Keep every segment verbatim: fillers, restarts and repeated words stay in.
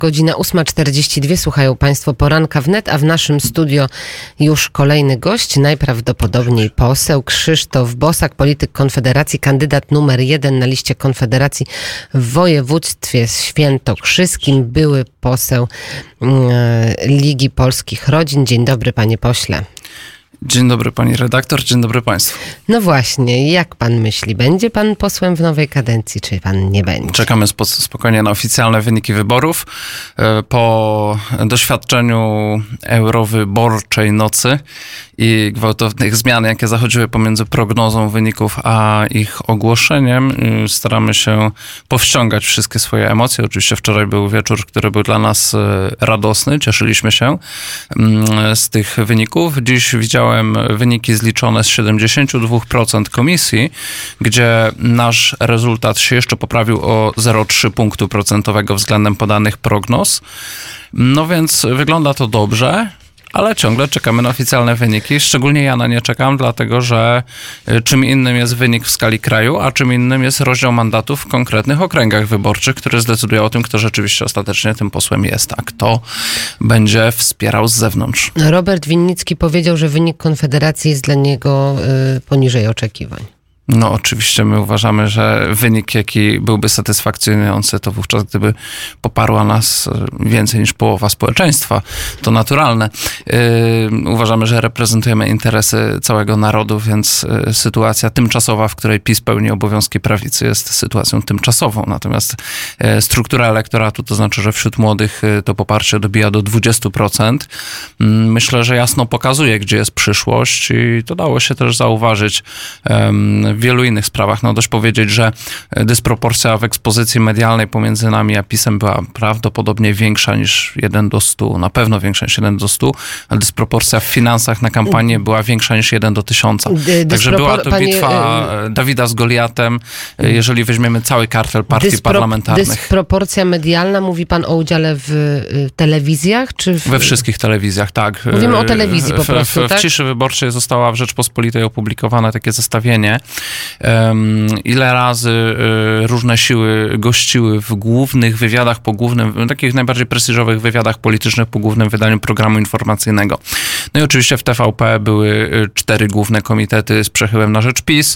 Godzina ósma czterdzieści dwa. Słuchają Państwo Poranka Wnet, a w naszym studio już kolejny gość, najprawdopodobniej poseł Krzysztof Bosak, polityk Konfederacji, kandydat numer jeden na liście Konfederacji w województwie świętokrzyskim, były poseł e, Ligi Polskich Rodzin. Dzień dobry, panie pośle. Dzień dobry pani redaktor, dzień dobry państwu. No właśnie, jak pan myśli, będzie pan posłem w nowej kadencji, czy pan nie będzie? Czekamy spo, spokojnie na oficjalne wyniki wyborów. Po doświadczeniu eurowyborczej nocy i gwałtownych zmian, jakie zachodziły pomiędzy prognozą wyników a ich ogłoszeniem, staramy się powściągać wszystkie swoje emocje. Oczywiście wczoraj był wieczór, który był dla nas radosny, cieszyliśmy się z tych wyników. Dziś widziałem wyniki zliczone z siedemdziesiąt dwa procent komisji, gdzie nasz rezultat się jeszcze poprawił o zero przecinek trzy punktu procentowego względem podanych prognoz. No więc wygląda to dobrze, ale ciągle czekamy na oficjalne wyniki. Szczególnie ja na nie czekam, dlatego że czym innym jest wynik w skali kraju, a czym innym jest rozdział mandatów w konkretnych okręgach wyborczych, który zdecyduje o tym, kto rzeczywiście ostatecznie tym posłem jest, a kto będzie wspierał z zewnątrz. Robert Winnicki powiedział, że wynik Konfederacji jest dla niego y, poniżej oczekiwań. No oczywiście my uważamy, że wynik, jaki byłby satysfakcjonujący, to wówczas gdyby poparła nas więcej niż połowa społeczeństwa. To naturalne. Yy, uważamy, że reprezentujemy interesy całego narodu, więc yy, sytuacja tymczasowa, w której PiS pełni obowiązki prawicy, jest sytuacją tymczasową. Natomiast yy, struktura elektoratu, to znaczy, że wśród młodych yy, to poparcie dobija do dwudziestu procent. Yy, myślę, że jasno pokazuje, gdzie jest przyszłość i to dało się też zauważyć yy, w wielu innych sprawach. No dość powiedzieć, że dysproporcja w ekspozycji medialnej pomiędzy nami a PiS-em była prawdopodobnie większa niż jeden do stu, na pewno większa niż jeden do stu, a dysproporcja w finansach na kampanię była większa niż jeden do tysiąca. Także była to panie, bitwa Dawida z Goliatem, jeżeli weźmiemy cały kartel partii dyspro- parlamentarnych. Dysproporcja medialna, mówi pan o udziale w telewizjach? Czy w... We wszystkich telewizjach, tak. Mówimy o telewizji po prostu, w, w, tak? W ciszy wyborczej została w Rzeczpospolitej opublikowane takie zestawienie, ile razy różne siły gościły w głównych wywiadach po głównym, takich najbardziej prestiżowych wywiadach politycznych po głównym wydaniu programu informacyjnego. No i oczywiście w T V P były cztery główne komitety z przechyłem na rzecz PiS,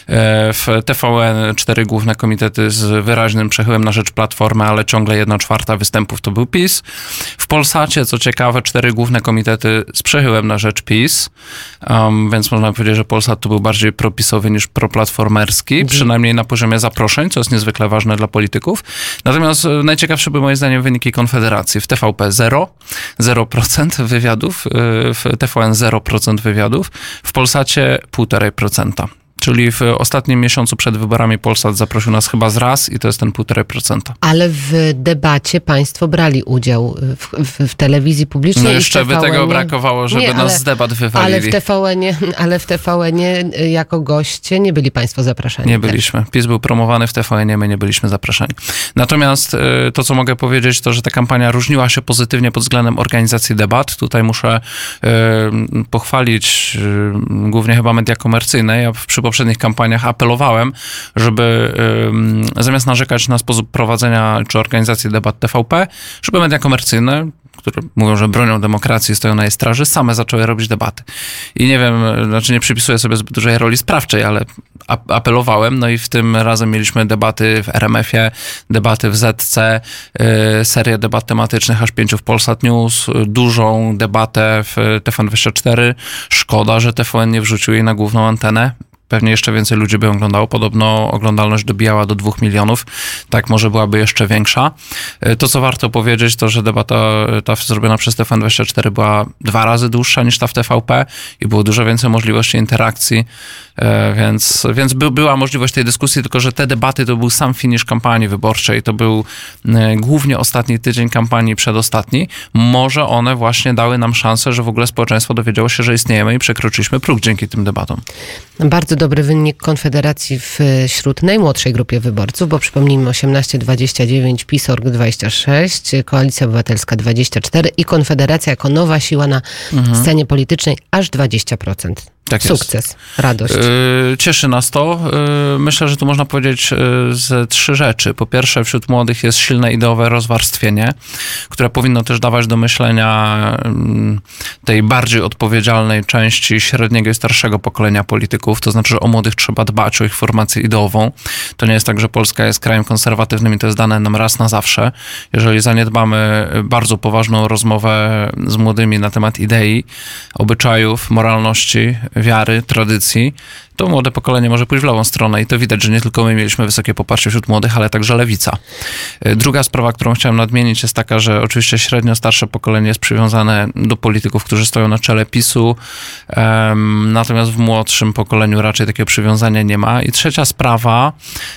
w T V N cztery główne komitety z wyraźnym przechyłem na rzecz Platformy, ale ciągle jedna czwarta występów to był PiS. W Polsacie, co ciekawe, cztery główne komitety z przechyłem na rzecz PiS, um, więc można powiedzieć, że Polsat to był bardziej propisowy niż proplatformerski, mhm. przynajmniej na poziomie zaproszeń, co jest niezwykle ważne dla polityków. Natomiast najciekawsze były moim zdaniem wyniki Konfederacji. W T V P zero, zero procent wywiadów, w T V N zero procent wywiadów, w Polsacie pół i pięć procent. Czyli w ostatnim miesiącu przed wyborami Polsat zaprosił nas chyba z raz i to jest ten pół i pięć procent. Ale w debacie państwo brali udział w, w, w telewizji publicznej. No jeszcze by tego brakowało, żeby nie, nas ale, z debat wywalili. Ale w T V N-ie, ale w T V N-ie jako goście nie byli państwo zapraszani. Nie byliśmy. PiS był promowany w T V N-ie, my nie byliśmy zapraszani. Natomiast to, co mogę powiedzieć, to, że ta kampania różniła się pozytywnie pod względem organizacji debat. Tutaj muszę y, pochwalić y, głównie chyba media komercyjne. Ja przy poprzednich kampaniach apelowałem, żeby y, zamiast narzekać na sposób prowadzenia czy organizacji debat T V P, żeby media komercyjne, które mówią, że bronią demokracji, stoją na jej straży, same zaczęły robić debaty. I nie wiem, znaczy nie przypisuję sobie zbyt dużej roli sprawczej, ale apelowałem, no i w tym razem mieliśmy debaty w R M F-ie, debaty w Z C, yy, serię debat tematycznych aż pięciu w Polsat News, dużą debatę w T V N dwadzieścia cztery. Szkoda, że T V N nie wrzucił jej na główną antenę. Pewnie jeszcze więcej ludzi by oglądało. Podobno oglądalność dobijała do dwóch milionów. Tak może byłaby jeszcze większa. To, co warto powiedzieć, to, że debata ta zrobiona przez T V N dwadzieścia cztery była dwa razy dłuższa niż ta w T V P i było dużo więcej możliwości interakcji, więc, więc by, była możliwość tej dyskusji, tylko że te debaty to był sam finisz kampanii wyborczej. To był głównie ostatni tydzień kampanii, przedostatni. Może one właśnie dały nam szansę, że w ogóle społeczeństwo dowiedziało się, że istniejemy i przekroczyliśmy próg dzięki tym debatom. Bardzo dobry wynik Konfederacji wśród najmłodszej grupie wyborców, bo przypomnijmy osiemnaście dwadzieścia dziewięć, PiS O R G dwadzieścia sześć, Koalicja Obywatelska dwadzieścia cztery i Konfederacja jako nowa siła na mhm. scenie politycznej aż dwadzieścia procent. Tak Sukces, jest. radość. Yy, cieszy nas to. Yy, myślę, że tu można powiedzieć yy, ze trzy rzeczy. Po pierwsze, wśród młodych jest silne ideowe rozwarstwienie, które powinno też dawać do myślenia yy, tej bardziej odpowiedzialnej części średniego i starszego pokolenia polityków. To znaczy, że o młodych trzeba dbać, o ich formację ideową. To nie jest tak, że Polska jest krajem konserwatywnym i to jest dane nam raz na zawsze. Jeżeli zaniedbamy bardzo poważną rozmowę z młodymi na temat idei, obyczajów, moralności, wiary, tradycji, to młode pokolenie może pójść w lewą stronę i to widać, że nie tylko my mieliśmy wysokie poparcie wśród młodych, ale także lewica. Druga sprawa, którą chciałem nadmienić, jest taka, że oczywiście średnio starsze pokolenie jest przywiązane do polityków, którzy stoją na czele PiSu, um, natomiast w młodszym pokoleniu raczej takiego przywiązania nie ma. I trzecia sprawa,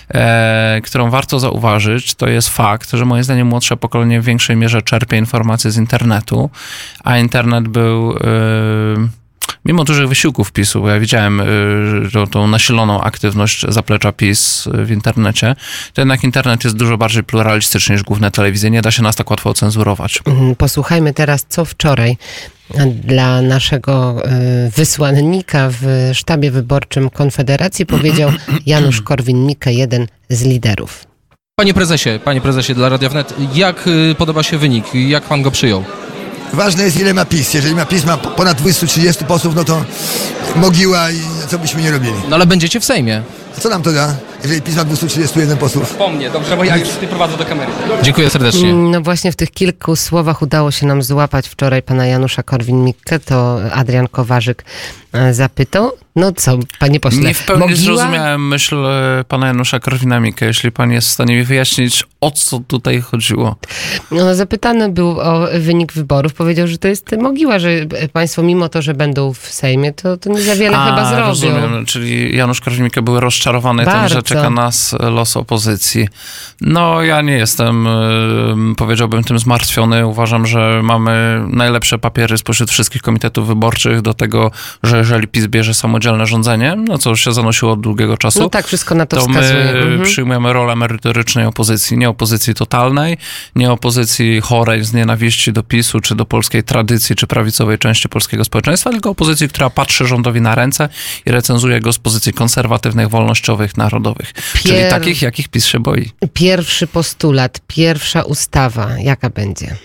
e, którą warto zauważyć, to jest fakt, że moim zdaniem młodsze pokolenie w większej mierze czerpie informacje z internetu, a internet był... E, Mimo dużych wysiłków PiSu, bo ja widziałem y, tą, tą nasiloną aktywność zaplecza PiS w internecie, to jednak internet jest dużo bardziej pluralistyczny niż główne telewizje. Nie da się nas tak łatwo ocenzurować. Posłuchajmy teraz, co wczoraj dla naszego y, wysłannika w sztabie wyborczym Konfederacji powiedział Janusz Korwin-Mikke, jeden z liderów. Panie prezesie, panie prezesie dla Radia Wnet, jak y, podoba się wynik? Jak pan go przyjął? Ważne jest, ile ma PiS. Jeżeli ma PiS ma ponad dwieście trzydzieści posłów, no to mogiła i co byśmy nie robili. No ale będziecie w Sejmie. A co nam to da, jeżeli PiS ma dwieście trzydzieści jeden posłów? Po mnie, dobrze, bo ja już ty prowadzę do kamery. Dziękuję serdecznie. No właśnie w tych kilku słowach udało się nam złapać wczoraj pana Janusza Korwin-Mikke, to Adrian Kowarzyk zapytał. No co, panie pośle, nie w pełni mogiła? zrozumiałem myśl pana Janusza Korwina-Mikke, jeśli pan jest w stanie mi wyjaśnić, o co tutaj chodziło. No, zapytany był o wynik wyborów, powiedział, że to jest mogiła, że państwo mimo to, że będą w Sejmie, to, to nie za wiele A, chyba zrobią. Rozumiem, czyli Janusz Korwin-Mikke był rozczarowany Bardzo. tym, że czeka nas los opozycji. No ja nie jestem, powiedziałbym, tym zmartwiony. Uważam, że mamy najlepsze papiery spośród wszystkich komitetów wyborczych do tego, że jeżeli PiS bierze samodzielne rządzenie, no co już się zanosiło od długiego czasu, No tak, wszystko na to, to wskazuje. my Mhm. przyjmujemy rolę merytorycznej opozycji, nie opozycji totalnej, nie opozycji chorej z nienawiści do PiSu, czy do polskiej tradycji, czy prawicowej części polskiego społeczeństwa, tylko opozycji, która patrzy rządowi na ręce i recenzuje go z pozycji konserwatywnych, wolnościowych, narodowych. Pier... Czyli takich, jakich PiS się boi. Pierwszy postulat, pierwsza ustawa, jaka będzie?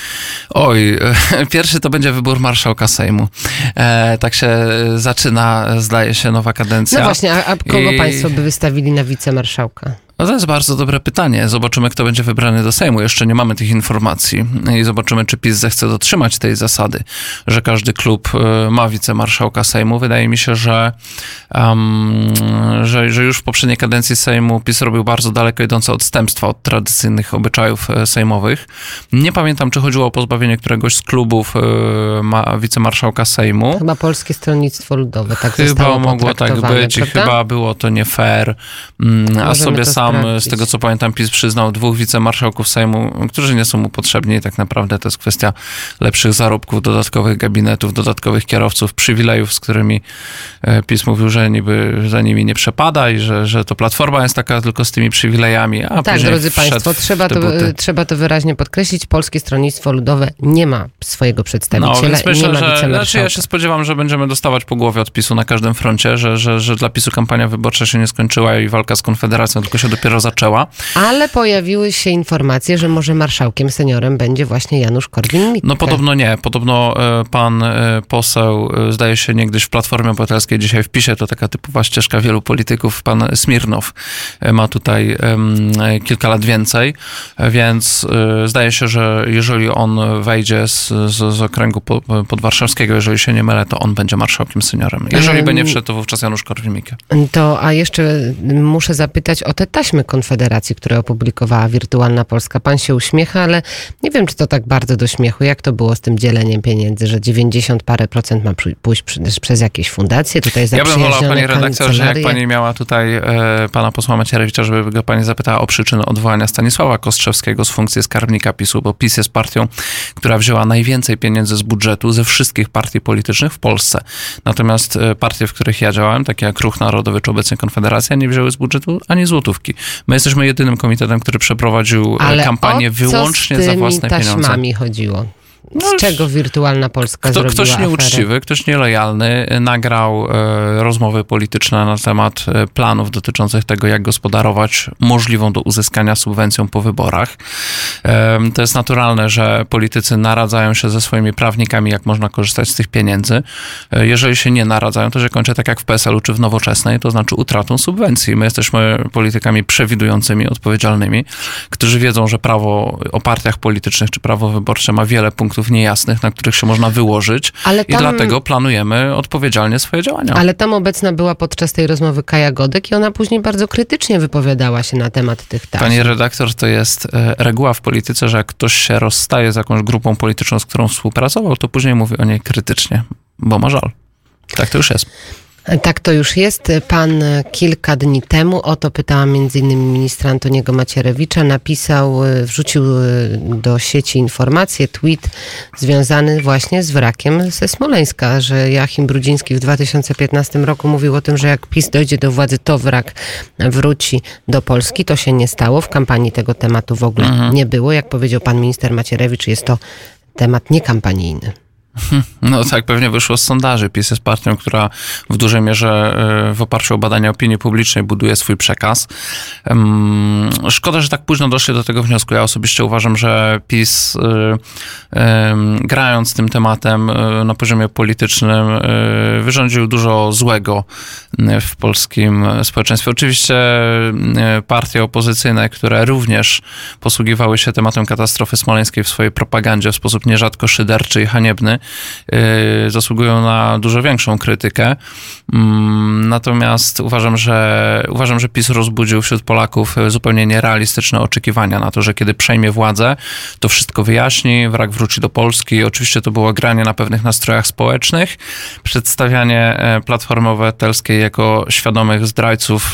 Oj, pierwszy to będzie wybór marszałka Sejmu. E, tak się zaczyna, zdaje się, nowa kadencja. No właśnie, a, a kogo I... państwo by wystawili na wicemarszałka? No to jest bardzo dobre pytanie. Zobaczymy, kto będzie wybrany do Sejmu. Jeszcze nie mamy tych informacji i zobaczymy, czy PiS zechce dotrzymać tej zasady, że każdy klub ma wicemarszałka Sejmu. Wydaje mi się, że, um, że, że już w poprzedniej kadencji Sejmu PiS robił bardzo daleko idące odstępstwa od tradycyjnych obyczajów sejmowych. Nie pamiętam, czy chodziło o pozbawienie któregoś z klubów ma, wicemarszałka Sejmu. Chyba Polskie Stronnictwo Ludowe tak Chyba zostało mogło tak być i chyba było to nie fair. A Możemy sobie to sam, sprawdzić. z tego co pamiętam, PiS przyznał dwóch wicemarszałków Sejmu, którzy nie są mu potrzebni i tak naprawdę to jest kwestia lepszych zarobków, dodatkowych gabinetów, dodatkowych kierowców, przywilejów, z którymi PiS mówił, że niby za nimi nie przepada i że, że to Platforma jest taka tylko z tymi przywilejami. A tak, drodzy państwo, trzeba to, trzeba to wyraźnie podkreślić. Polskie Stronnictwo Ludowe nie ma swojego przedstawiciela no, więc myślę, i nie ma że, wicemarszałka. znaczy ja się spodziewam, że będziemy dostawać po głowie od PiSu na każdym froncie, że, że, że dla PiSu kampania wyborcza się nie skończyła i walka z Konfederacją tylko się dopiero zaczęła. Ale pojawiły się informacje, że może marszałkiem seniorem będzie właśnie Janusz Korwin-Mikke. No podobno nie. Podobno pan poseł, zdaje się niegdyś w Platformie Obywatelskiej, dzisiaj w PiSie, to taka typowa ścieżka wielu polityków, pan Smirnow ma tutaj um, kilka lat więcej, więc y, zdaje się, że jeżeli on wejdzie z, z, z okręgu po, podwarszawskiego, jeżeli się nie mylę, to on będzie marszałkiem seniorem. Jeżeli um, by nie wszedł, to wówczas Janusz Korwin-Mikke. To, a jeszcze muszę zapytać o te taśmy Konfederacji, które opublikowała Wirtualna Polska. Pan się uśmiecha, ale nie wiem, czy to tak bardzo do śmiechu. Jak to było z tym dzieleniem pieniędzy, że dziewięćdziesiąt parę procent ma pójść przez jakieś fundacje? Tutaj ja bym wolał, pani redaktor, że jak kancelarie. pani miała tutaj e, pana posła Macierewicza, żeby go pani zapytała o przyczyny odwołania Stanisława Kostrzewskiego z funkcji skarbnika PiSu, bo PiS jest partią, która wzięła najwięcej pieniędzy z budżetu ze wszystkich partii politycznych w Polsce. Natomiast partie, w których ja działałem, takie jak Ruch Narodowy czy obecnie Konfederacja, nie wzięły z budżetu ani złotówki. My jesteśmy jedynym komitetem, który przeprowadził Ale kampanię o co wyłącznie z za tymi własne pieniądze. taśmami chodziło? Z no, czego wirtualna Polska kto, zrobiła Ktoś aferę? nieuczciwy, ktoś nielojalny nagrał e, rozmowy polityczne na temat e, planów dotyczących tego, jak gospodarować możliwą do uzyskania subwencją po wyborach. E, to jest naturalne, że politycy naradzają się ze swoimi prawnikami, jak można korzystać z tych pieniędzy. E, jeżeli się nie naradzają, to się kończy tak jak w P S L u czy w Nowoczesnej, to znaczy utratą subwencji. My jesteśmy politykami przewidującymi, odpowiedzialnymi, którzy wiedzą, że prawo o partiach politycznych czy prawo wyborcze ma wiele punktów niejasnych, na których się można wyłożyć ale tam, i dlatego planujemy odpowiedzialnie swoje działania. Ale tam obecna była podczas tej rozmowy Kaja Godek i ona później bardzo krytycznie wypowiadała się na temat tych taśm. Pani redaktor, to jest e, reguła w polityce, że jak ktoś się rozstaje z jakąś grupą polityczną, z którą współpracował, to później mówi o niej krytycznie, bo ma żal. Tak to już jest. Tak to już jest. Pan kilka dni temu, o to pytałam między innymi ministra Antoniego Macierewicza, napisał, wrzucił do sieci informację, tweet związany właśnie z wrakiem ze Smoleńska, że Joachim Brudziński w dwa tysiące piętnastym roku mówił o tym, że jak PiS dojdzie do władzy, to wrak wróci do Polski. To się nie stało. W kampanii tego tematu w ogóle mhm. nie było. Jak powiedział pan minister Macierewicz, jest to temat niekampanijny. No tak, pewnie wyszło z sondaży. PiS jest partią, która w dużej mierze w oparciu o badania opinii publicznej buduje swój przekaz. Szkoda, że tak późno doszli do tego wniosku. Ja osobiście uważam, że PiS grając tym tematem na poziomie politycznym wyrządził dużo złego w polskim społeczeństwie. Oczywiście partie opozycyjne, które również posługiwały się tematem katastrofy smoleńskiej w swojej propagandzie w sposób nierzadko szyderczy i haniebny, zasługują na dużo większą krytykę. Natomiast uważam, że uważam, że PiS rozbudził wśród Polaków zupełnie nierealistyczne oczekiwania na to, że kiedy przejmie władzę, to wszystko wyjaśni, wrak wróci do Polski. Oczywiście to było granie na pewnych nastrojach społecznych, przedstawianie Platformy Obywatelskiej jako świadomych zdrajców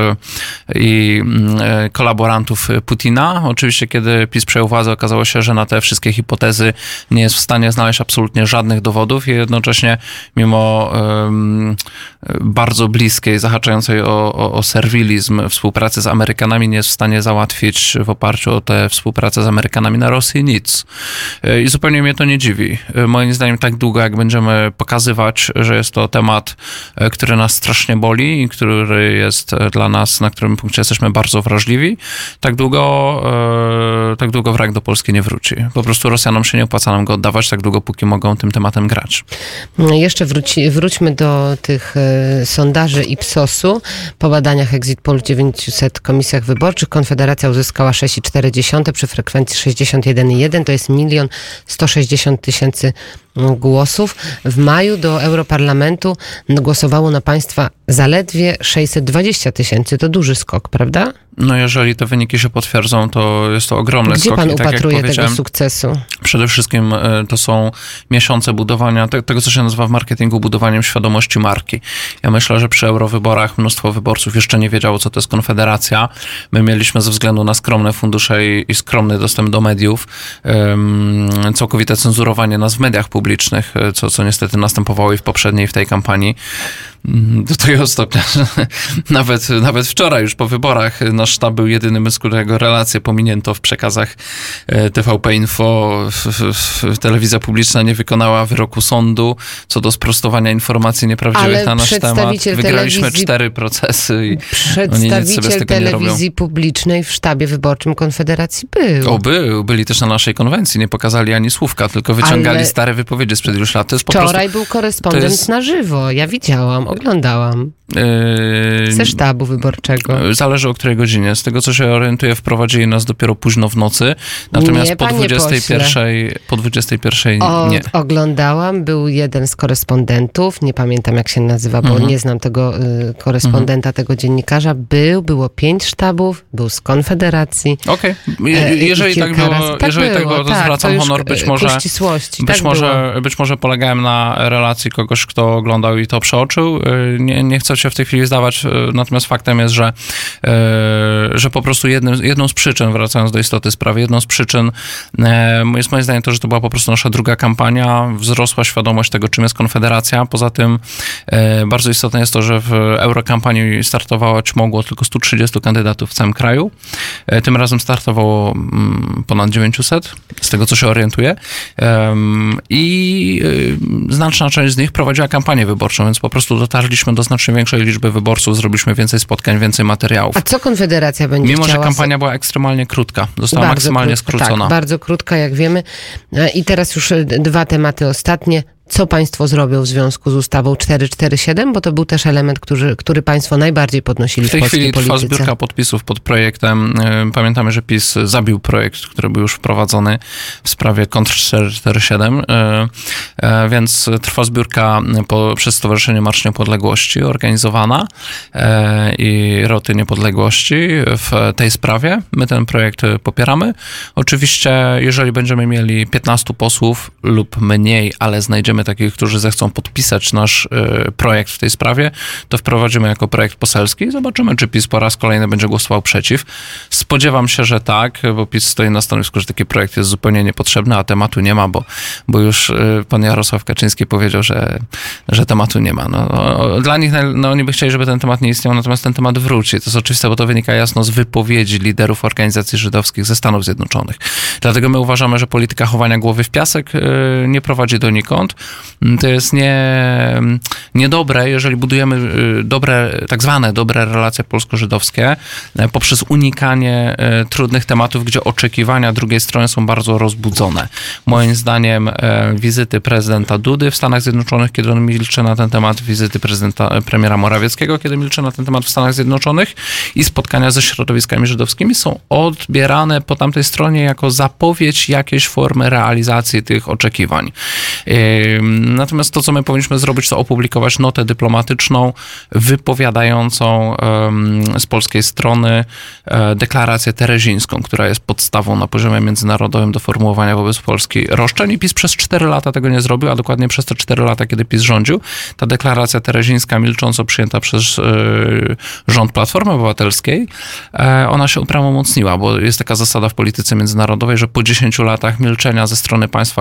i kolaborantów Putina. Oczywiście kiedy PiS przejął władzę, okazało się, że na te wszystkie hipotezy nie jest w stanie znaleźć absolutnie żadnych dowodów i jednocześnie mimo um, bardzo bliskiej, zahaczającej o, o, o serwilizm współpracy z Amerykanami nie jest w stanie załatwić w oparciu o tę współpracę z Amerykanami na Rosji nic. I zupełnie mnie to nie dziwi. Moim zdaniem tak długo, jak będziemy pokazywać, że jest to temat, który nas strasznie boli i który jest dla nas, na którym punkcie jesteśmy bardzo wrażliwi, tak długo, tak długo wrak do Polski nie wróci. Po prostu Rosjanom się nie opłaca nam go oddawać tak długo, póki mogą tym tematem grać. Jeszcze wróci, wróćmy do tych y, sondaży Ipsosu. Po badaniach Exit Poll w dziewięciuset komisjach wyborczych Konfederacja uzyskała sześć przecinek cztery przy frekwencji sześćdziesiąt jeden przecinek jeden. To jest milion sto sześćdziesiąt tysięcy głosów. W maju do Europarlamentu głosowało na państwa zaledwie sześćset dwadzieścia tysięcy. To duży skok, prawda? No jeżeli te wyniki się potwierdzą, to jest to ogromny Gdzie skok. pan I tak upatruje jak tego sukcesu? Przede wszystkim to są miesiące budowania tego, co się nazywa w marketingu budowaniem świadomości marki. Ja myślę, że przy eurowyborach mnóstwo wyborców jeszcze nie wiedziało, co to jest Konfederacja. My mieliśmy ze względu na skromne fundusze i, i skromny dostęp do mediów um, całkowite cenzurowanie nas w mediach publicznych, co, co niestety następowało i w poprzedniej, i w tej kampanii. Do tego stopnia, że nawet, nawet wczoraj już po wyborach nasz sztab był jedynym, z którego relacje pominięto w przekazach T V P Info. Telewizja publiczna nie wykonała wyroku sądu co do sprostowania informacji nieprawdziwych ale na nasz temat. Wygraliśmy telewizji... cztery procesy i Przedstawiciel oni nic sobie z tego telewizji nie robią. publicznej w sztabie wyborczym Konfederacji był. O, był. Byli też na naszej konwencji. Nie pokazali ani słówka, tylko wyciągali ale... stare wypowiedzi sprzed iluś lat. To jest po Wczoraj prostu... był korespondent jest... na żywo. Ja widziałam, oglądałam. Yy... Ze sztabu wyborczego. Zależy o której godzinie. Z tego, co się orientuję, wprowadzili nas dopiero późno w nocy. Natomiast nie, po dwudziestej pierwszej, po dwudziestej pierwszej o, nie. Oglądałam. Był jeden z korespondentów. Nie pamiętam, jak się nazywa, bo mhm. nie znam tego y, korespondenta, mhm. tego dziennikarza. Był, było pięć sztabów. Był z Konfederacji. Okej. Okay. Jeżeli tak było, razy. Tak jeżeli było, tak było, to tak, zwracam to honor. Być może, ścisłości. być, tak może, być może polegałem na relacji kogoś, kto oglądał i to przeoczył. Nie, nie chcę się w tej chwili zdawać, natomiast faktem jest, że, że po prostu jednym, jedną z przyczyn, wracając do istoty sprawy, jedną z przyczyn jest moim zdaniem to, że to była po prostu nasza druga kampania, wzrosła świadomość tego, czym jest Konfederacja. Poza tym bardzo istotne jest to, że w eurokampanii startować mogło tylko stu trzydziestu kandydatów w całym kraju. Tym razem startowało ponad dziewięćset, z tego co się orientuję. I znaczna część z nich prowadziła kampanię wyborczą, więc po prostu dotarliśmy do znacznie większej liczby wyborców, zrobiliśmy więcej spotkań, więcej materiałów. A co Konfederacja będzie Mimo, chciała? że kampania była ekstremalnie krótka. Została bardzo maksymalnie krótka, skrócona. Tak, bardzo krótka, jak wiemy. I teraz już dwa tematy ostatnie. Co państwo zrobią w związku z ustawą czterysta czterdzieści siedem? Bo to był też element, który, który państwo najbardziej podnosili w, w tej polskiej chwili polityce. trwa zbiórka podpisów pod projektem. Pamiętamy, że PiS zabił projekt, który był już wprowadzony w sprawie kontr czterysta czterdzieści siedem, więc trwa zbiórka po, przez Stowarzyszenie Marsz Niepodległości organizowana i Roty Niepodległości w tej sprawie. My ten projekt popieramy. Oczywiście, jeżeli będziemy mieli piętnastu posłów lub mniej, ale znajdziemy takich, którzy zechcą podpisać nasz y, projekt w tej sprawie, to wprowadzimy jako projekt poselski i zobaczymy, czy PiS po raz kolejny będzie głosował przeciw. Spodziewam się, że tak, bo PiS stoi na stanowisku, że taki projekt jest zupełnie niepotrzebny, a tematu nie ma, bo, bo już y, pan Jarosław Kaczyński powiedział, że, że tematu nie ma. No, no, dla nich, no, oni by chcieli, żeby ten temat nie istniał, natomiast ten temat wróci. To jest oczywiste, bo to wynika jasno z wypowiedzi liderów organizacji żydowskich ze Stanów Zjednoczonych. Dlatego my uważamy, że polityka chowania głowy w piasek y, nie prowadzi donikąd. To jest nie, niedobre, jeżeli budujemy dobre, tak zwane dobre relacje polsko-żydowskie poprzez unikanie trudnych tematów, gdzie oczekiwania drugiej strony są bardzo rozbudzone. Moim zdaniem wizyty prezydenta Dudy w Stanach Zjednoczonych, kiedy on milczy na ten temat, wizyty prezydenta, premiera Morawieckiego, kiedy milczy na ten temat w Stanach Zjednoczonych i spotkania ze środowiskami żydowskimi są odbierane po tamtej stronie jako zapowiedź jakiejś formy realizacji tych oczekiwań. Natomiast to, co my powinniśmy zrobić, to opublikować notę dyplomatyczną wypowiadającą um, z polskiej strony e, deklarację terezińską, która jest podstawą na poziomie międzynarodowym do formułowania wobec Polski roszczeń. I PiS przez cztery lata tego nie zrobił, a dokładnie przez te cztery lata, kiedy PiS rządził, ta deklaracja terezińska, milcząco przyjęta przez e, rząd Platformy Obywatelskiej, e, ona się uprawomocniła, bo jest taka zasada w polityce międzynarodowej, że po dziesięciu latach milczenia ze strony państwa,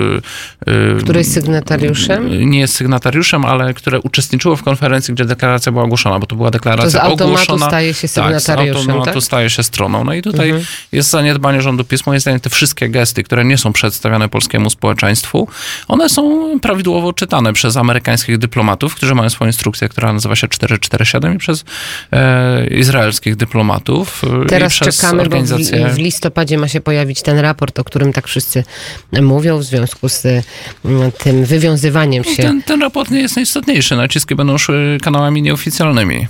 e, e, który jest sygnatariuszem? Nie jest sygnatariuszem, ale które uczestniczyło w konferencji, gdzie deklaracja była ogłoszona, bo to była deklaracja to z automatu ogłoszona. staje się sygnatariuszem, tak? Z automatu tak? staje się stroną. No i tutaj mhm. jest zaniedbanie rządu PiS. Moim zdaniem te wszystkie gesty, które nie są przedstawiane polskiemu społeczeństwu, one są prawidłowo czytane przez amerykańskich dyplomatów, którzy mają swoją instrukcję, która nazywa się czterysta czterdzieści siedem i przez e, izraelskich dyplomatów. Teraz i przez czekamy, organizację... bo w, w listopadzie ma się pojawić ten raport, o którym tak wszyscy mówią w związku z tym wywiązywaniem się. Ten, ten raport nie jest najistotniejszy. Naciski będą szły kanałami nieoficjalnymi.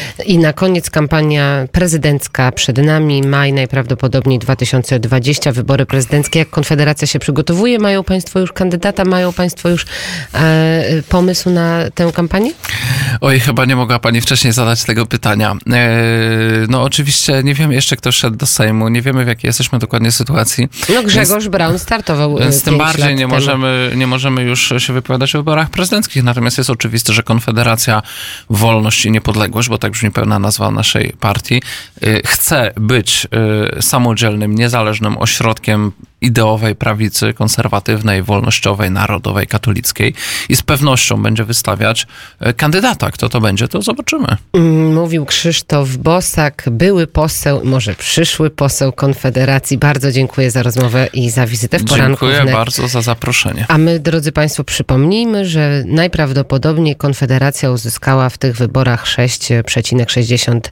I na koniec kampania prezydencka przed nami, maj najprawdopodobniej dwa tysiące dwudziesty, wybory prezydenckie. Jak Konfederacja się przygotowuje? Mają państwo już kandydata? Mają państwo już e, pomysł na tę kampanię? Oj, chyba nie mogła pani wcześniej zadać tego pytania. E, no oczywiście nie wiemy jeszcze, kto szedł do Sejmu, nie wiemy, w jakiej jesteśmy dokładnie sytuacji. No Grzegorz więc, Braun startował Więc tym bardziej nie temu. możemy, nie możemy już się wypowiadać o wyborach prezydenckich, natomiast jest oczywiste, że Konfederacja Wolność i Niepodległość, bo tak brzmi pełna nazwa naszej partii, chce być samodzielnym, niezależnym ośrodkiem ideowej prawicy, konserwatywnej, wolnościowej, narodowej, katolickiej i z pewnością będzie wystawiać kandydata. Kto to będzie, to zobaczymy. Mówił Krzysztof Bosak, były poseł, może przyszły poseł Konfederacji. Bardzo dziękuję za rozmowę i za wizytę w Poranku Dziękuję Wnet. bardzo za zaproszenie. A my, drodzy państwo, przypomnijmy, że najprawdopodobniej Konfederacja uzyskała w tych wyborach sześć przecinek sześćdziesiąt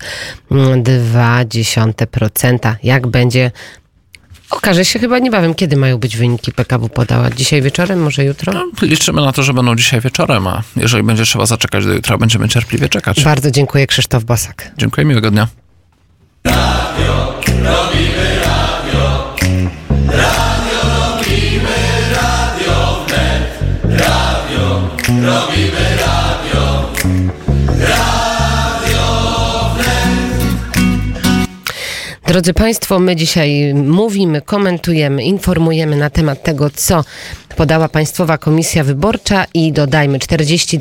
dwa procent. Jak będzie? Okaże się chyba niebawem, kiedy mają być wyniki. P K W podała. Dzisiaj wieczorem, może jutro? No, liczymy na to, że będą dzisiaj wieczorem, a jeżeli będzie trzeba zaczekać do jutra, będziemy cierpliwie czekać. Bardzo dziękuję, Krzysztof Bosak. Dziękuję, miłego dnia. Radio, robimy radio. Radio, robimy radio wnet. Radio, robimy radio. Radio wnet. Drodzy Państwo, my dzisiaj mówimy, komentujemy, informujemy na temat tego, co podała Państwowa Komisja Wyborcza i dodajmy czterdzieści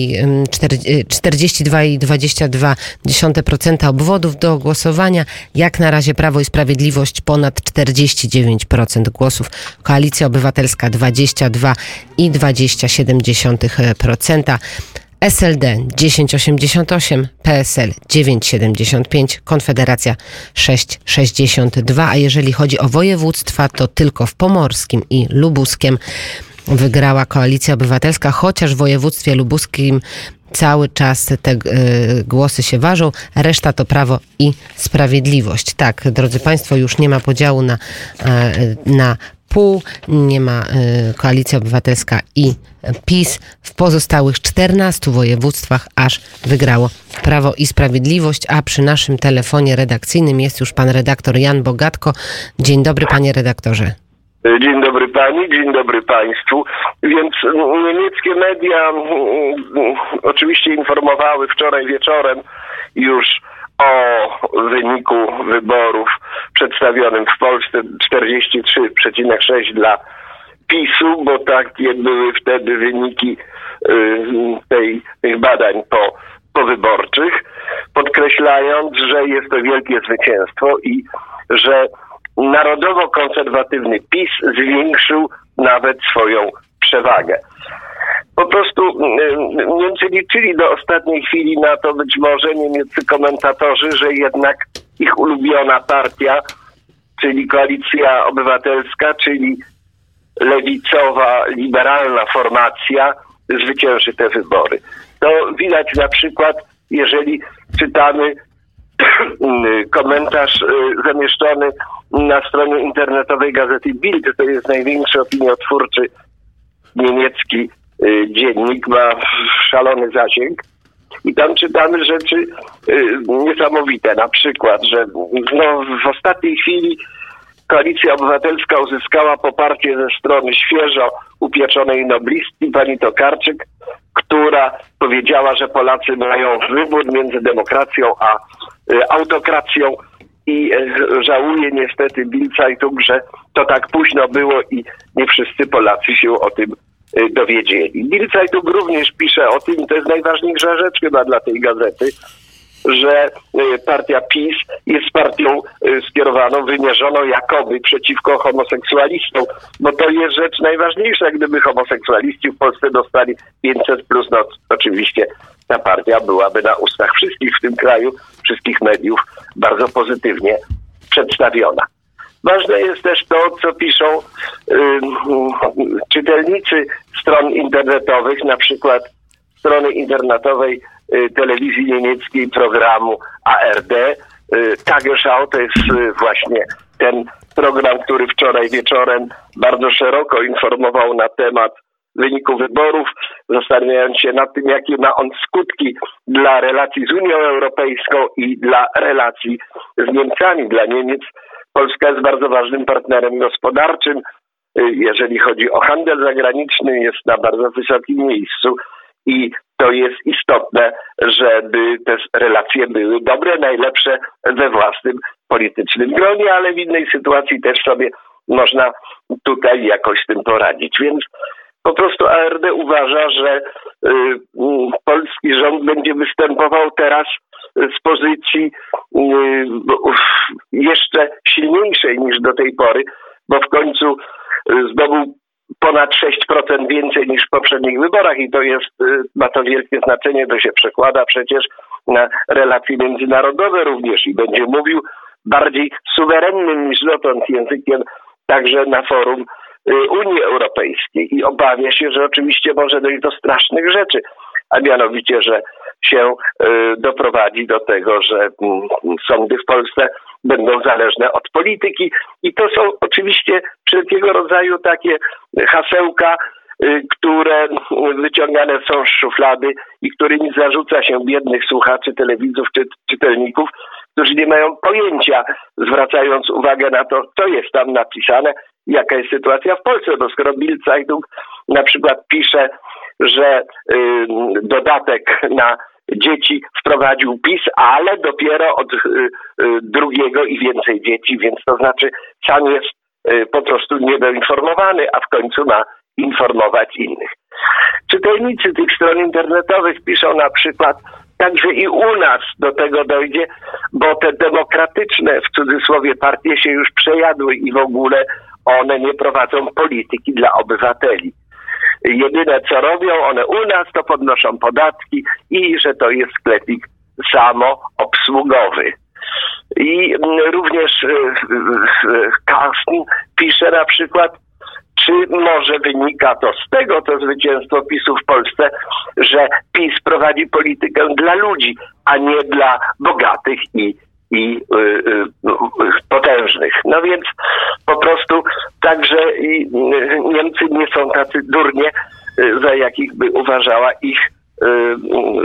dwa i dwadzieścia dwa procent obwodów do głosowania. Jak na razie Prawo i Sprawiedliwość ponad czterdzieści dziewięć procent głosów. Koalicja Obywatelska dwadzieścia dwa i dwadzieścia siedem procent. S L D dziesięć osiemdziesiąt osiem, P S L dziewięć siedemdziesiąt pięć, Konfederacja sześć sześćdziesiąt dwa, a jeżeli chodzi o województwa, to tylko w pomorskim i lubuskiem wygrała Koalicja Obywatelska, chociaż w województwie lubuskim cały czas te y, głosy się ważą, reszta to Prawo i Sprawiedliwość. Tak, drodzy Państwo, już nie ma podziału na, y, na pół, nie ma y, Koalicja Obywatelska i PiS. W pozostałych czternastu województwach aż wygrało Prawo i Sprawiedliwość, a przy naszym telefonie redakcyjnym jest już pan redaktor Jan Bogatko. Dzień dobry, panie redaktorze. Dzień dobry pani, dzień dobry państwu. Więc niemieckie media oczywiście informowały wczoraj wieczorem już o wyniku wyborów przedstawionym w Polsce czterdzieści trzy przecinek sześć dla PiSu, bo takie były wtedy wyniki tej, tych badań po, powyborczych, podkreślając, że jest to wielkie zwycięstwo i że narodowo-konserwatywny PiS zwiększył nawet swoją przewagę. Po prostu Niemcy liczyli do ostatniej chwili na to, być może niemieccy komentatorzy, że jednak ich ulubiona partia, czyli Koalicja Obywatelska, czyli lewicowa, liberalna formacja, zwycięży te wybory. To widać na przykład, jeżeli czytamy komentarz zamieszczony na stronie internetowej gazety Bild, to jest największy opiniotwórczy niemiecki dziennik, ma szalony zasięg i tam czytamy rzeczy niesamowite, na przykład, że no, w ostatniej chwili Koalicja Obywatelska uzyskała poparcie ze strony świeżo upieczonej noblistki, pani Tokarczyk, która powiedziała, że Polacy mają wybór między demokracją a autokracją i żałuje niestety Bild Zeitung, że to tak późno było i nie wszyscy Polacy się o tym dowiedzieli. Bild Zeitung również pisze o tym, i to jest najważniejsza rzecz chyba dla tej gazety, że partia PiS jest partią skierowaną, wymierzoną jakoby przeciwko homoseksualistom, bo to jest rzecz najważniejsza. Gdyby homoseksualiści w Polsce dostali pięćset plus, no oczywiście ta partia byłaby na ustach wszystkich w tym kraju, wszystkich mediów bardzo pozytywnie przedstawiona. Ważne jest też to, co piszą y, y, czytelnicy stron internetowych, na przykład strony internetowej y, telewizji niemieckiej programu A R D. Y, Tagesschau to jest y, właśnie ten program, który wczoraj wieczorem bardzo szeroko informował na temat wyniku wyborów, zastanawiając się nad tym, jakie ma on skutki dla relacji z Unią Europejską i dla relacji z Niemcami. Dla Niemiec Polska jest bardzo ważnym partnerem gospodarczym. Jeżeli chodzi o handel zagraniczny, jest na bardzo wysokim miejscu i to jest istotne, żeby te relacje były dobre, najlepsze we własnym politycznym gronie, ale w innej sytuacji też sobie można tutaj jakoś z tym poradzić. Więc po prostu A R D uważa, że y, y, polski rząd będzie występował teraz z pozycji y, y, jeszcze silniejszej niż do tej pory, bo w końcu y, zdobył ponad sześć procent więcej niż w poprzednich wyborach i to jest, y, ma to wielkie znaczenie, to się przekłada przecież na relacje międzynarodowe również i będzie mówił bardziej suwerennym niż dotąd językiem także na forum Unii Europejskiej i obawia się, że oczywiście może dojść do strasznych rzeczy, a mianowicie, że się y, doprowadzi do tego, że y, sądy w Polsce będą zależne od polityki i to są oczywiście wszelkiego rodzaju takie hasełka, y, które wyciągane są z szuflady i którymi zarzuca się biednych słuchaczy, telewidzów czy czytelników, którzy nie mają pojęcia, zwracając uwagę na to, co jest tam napisane, jaka jest sytuacja w Polsce, bo skoro Bild Zeitung na przykład pisze, że y, dodatek na dzieci wprowadził PiS, ale dopiero od drugiego i więcej dzieci, więc to znaczy sam jest po prostu niedoinformowany, a w końcu ma informować innych. Czytelnicy tych stron internetowych piszą na przykład, także i u nas do tego dojdzie, bo te demokratyczne, w cudzysłowie, partie się już przejadły i w ogóle one nie prowadzą polityki dla obywateli. Jedyne co robią one u nas, to podnoszą podatki i że to jest sklepik samoobsługowy. I również Carsten pisze na przykład, czy może wynika to z tego, to zwycięstwo PiSu w Polsce, że PiS prowadzi politykę dla ludzi, a nie dla bogatych i, i y, y, potężnych. No więc po prostu także i Niemcy nie są tacy durnie, y, za jakich by uważała ich y, y,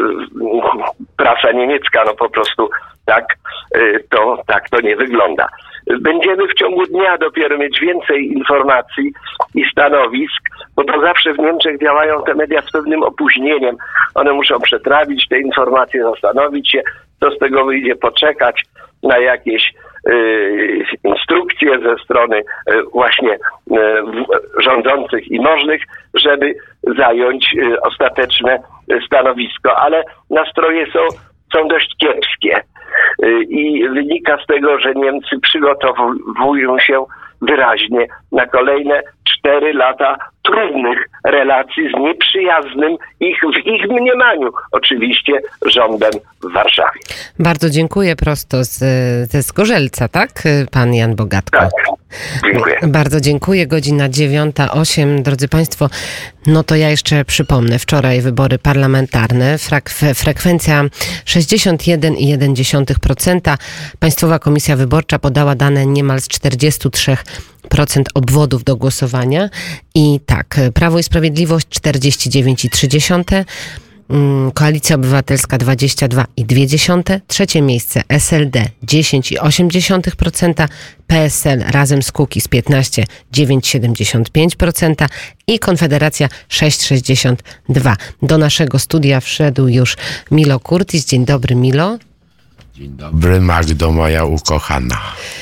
prasa niemiecka. No po prostu tak, y, to, tak to nie wygląda. Będziemy w ciągu dnia dopiero mieć więcej informacji i stanowisk, bo to zawsze w Niemczech działają te media z pewnym opóźnieniem. One muszą przetrawić te informacje, zastanowić się, co z tego wyjdzie, poczekać na jakieś y, instrukcje ze strony y, właśnie y, rządzących i możnych, żeby zająć y, ostateczne stanowisko. Ale nastroje są, są dość kiepskie. I wynika z tego, że Niemcy przygotowują się wyraźnie na kolejne cztery lata trudnych relacji z nieprzyjaznym ich, w ich mniemaniu, oczywiście, rządem w Warszawie. Bardzo dziękuję prosto z, ze Zgorzelca, tak? Pan Jan Bogatko. Tak, dziękuję. Bardzo dziękuję. Godzina dziewiąta osiem. Drodzy Państwo, no to ja jeszcze przypomnę. Wczoraj wybory parlamentarne. Frak- frekwencja sześćdziesiąt jeden i jeden dziesiątych procent. Państwowa Komisja Wyborcza podała dane niemal z czterdzieści trzy procent obwodów do głosowania. I tak, Prawo i Sprawiedliwość czterdzieści dziewięć i trzy dziesiąte procent, Koalicja Obywatelska dwadzieścia dwa i dwie dziesiąte, trzecie miejsce S L D dziesięć i osiem dziesiątych procent, P S L razem z Kukiz piętnaście dziewięć i siedem pięć procent i Konfederacja sześć sześćdziesiąt dwa. Do naszego studia wszedł już Milo Kurtis. Dzień dobry, Milo. Dzień dobry, Magdo, moja ukochana.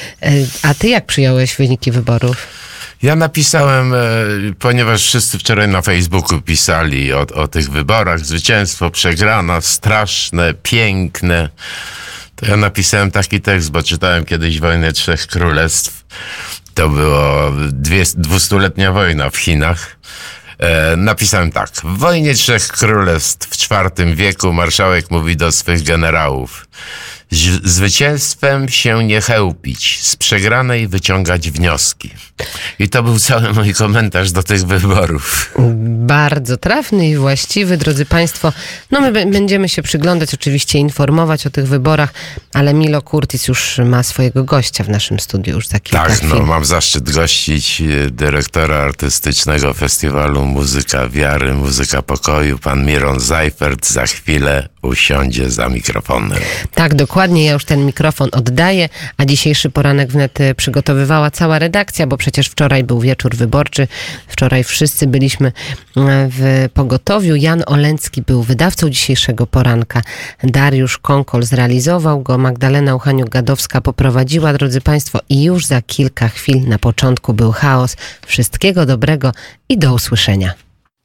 A ty jak przyjąłeś wyniki wyborów? Ja napisałem, ponieważ wszyscy wczoraj na Facebooku pisali o, o tych wyborach, zwycięstwo, przegrana, straszne, piękne, to ja napisałem taki tekst, bo czytałem kiedyś Wojnę Trzech Królestw. To była dwie, dwustuletnia wojna w Chinach. E, napisałem tak. W Wojnie Trzech Królestw w czwartym wieku marszałek mówi do swych generałów: zwycięstwem się nie chełpić, z przegranej wyciągać wnioski. I to był cały mój komentarz do tych wyborów. Bardzo trafny i właściwy, drodzy Państwo. No my b- będziemy się przyglądać, oczywiście informować o tych wyborach, ale Milo Kurtis już ma swojego gościa w naszym studiu już za kilka Tak, chwil. no mam zaszczyt gościć dyrektora artystycznego Festiwalu Muzyka Wiary, Muzyka Pokoju, pan Miron Zajfert. Za chwilę usiądzie za mikrofonem. Tak, dokładnie, ja już ten mikrofon oddaję, a dzisiejszy poranek wnet przygotowywała cała redakcja, bo przecież wczoraj był wieczór wyborczy, wczoraj wszyscy byliśmy w pogotowiu. Jan Olencki był wydawcą dzisiejszego poranka, Dariusz Konkol zrealizował go, Magdalena Uchaniuk-Gadowska poprowadziła, drodzy Państwo, i już za kilka chwil na początku był chaos. Wszystkiego dobrego i do usłyszenia.